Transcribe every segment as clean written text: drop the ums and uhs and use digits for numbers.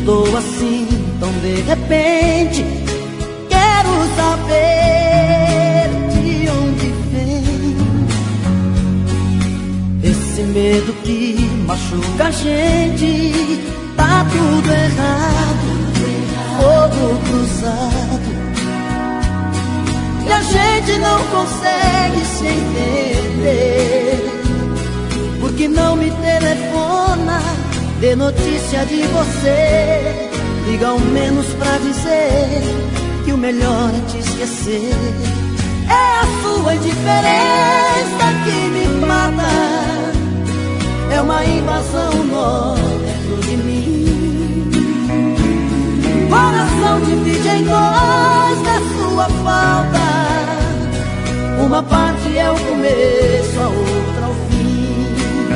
mudou assim tão de repente? Quero saber de onde vem esse medo que machuca a gente. Tá tudo errado, fogo cruzado, e a gente não consegue se entender. Por que não me telefona, dê notícia de você? Liga ao menos pra dizer que o melhor é te esquecer. É a sua indiferença que me mata, é uma invasão nó dentro de mim. Coração divide em dois da sua falta, uma parte é o começo, a outra o fim.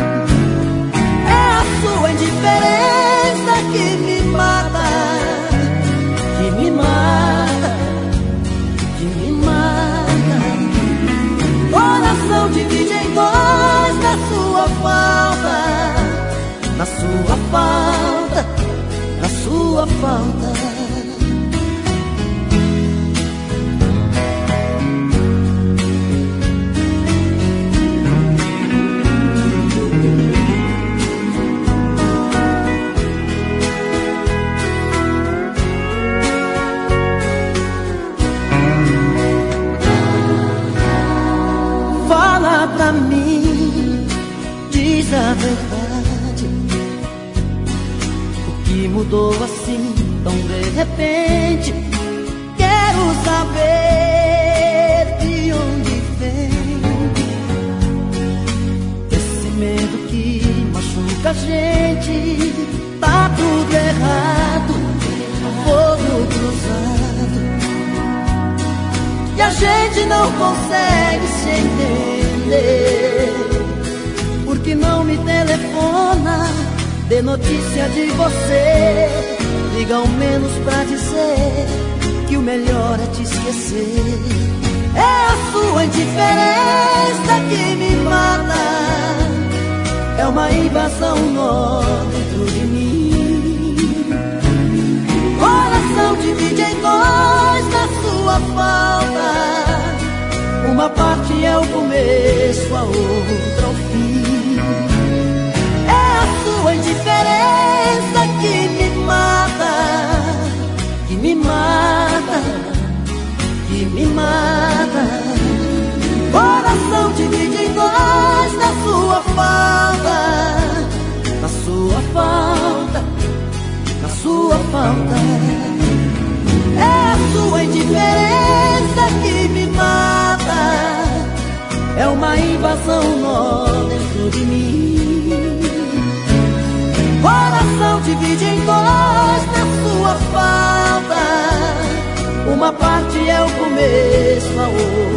É a sua indiferença que me mata, que me mata, que me mata. Coração divide em dois da sua falta, na sua falta, na sua falta. Fala pra mim, diz a verdade, o que mudou assim tão de repente? Quero saber de onde vem esse medo que machuca a gente. Tá tudo errado, fogo cruzado, e a gente não consegue se entender. Por que não me telefona, dê notícia de você? Liga ao menos pra dizer que o melhor é te esquecer. É a sua indiferença que me mata, é uma invasão nó dentro de mim. Coração divide em dois da sua falta, uma parte é o começo, a outra o fim. É a sua indiferença que me mata, que me mata, que me mata. Coração divide em dois da sua falta, na sua falta, na sua falta. É a sua indiferença que me mata, é uma invasão nó dentro de mim. Coração divide em dois na sua falta, uma parte é o começo, a outra